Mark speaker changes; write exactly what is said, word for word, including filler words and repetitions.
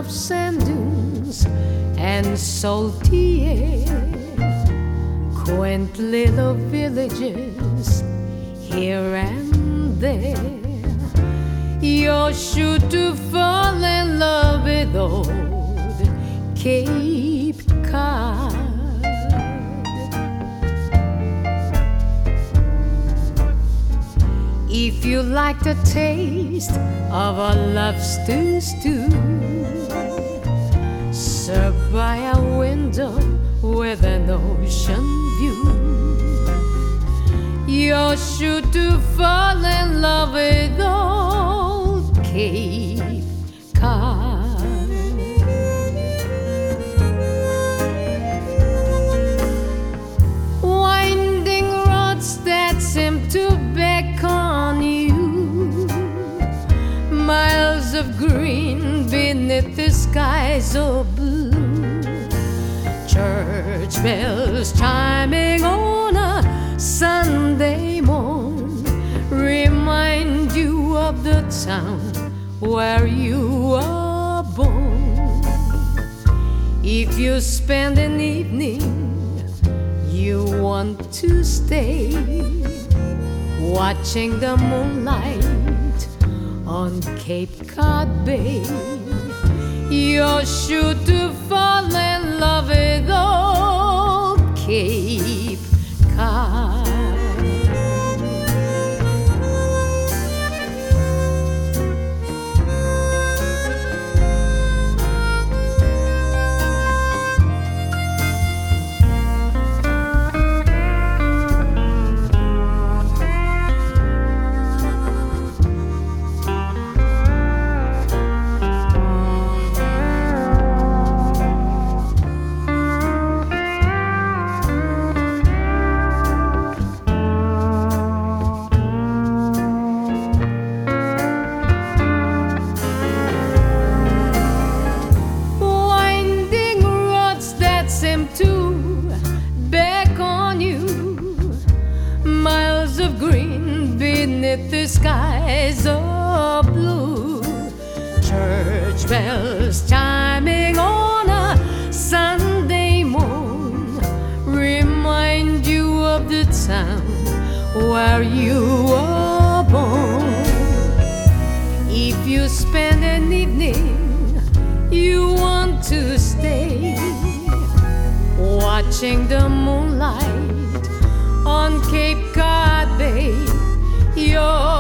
Speaker 1: sand dunes and salty air, quaint little villages here and there. You're sure to fall in love with old Cape Cod. If you like the taste of a love stew stew, served by a window with an ocean view, you're sure to fall in love with old Cape Cod. Winding roads that seem to beckon you, miles of green beneath the sky so blue, church bells chiming on a Sunday morn remind you of the town where you were born. If you spend an evening you want to stay, watching the moonlight on Cape Cod Bay, you're sure to fall in love with old Cape Cod. To beckon you, miles of green beneath the skies of blue, church bells chiming on a Sunday morn remind you of the town where you were born. If you spend an evening you want to stay, watching the moonlight on Cape Cod Bay, you're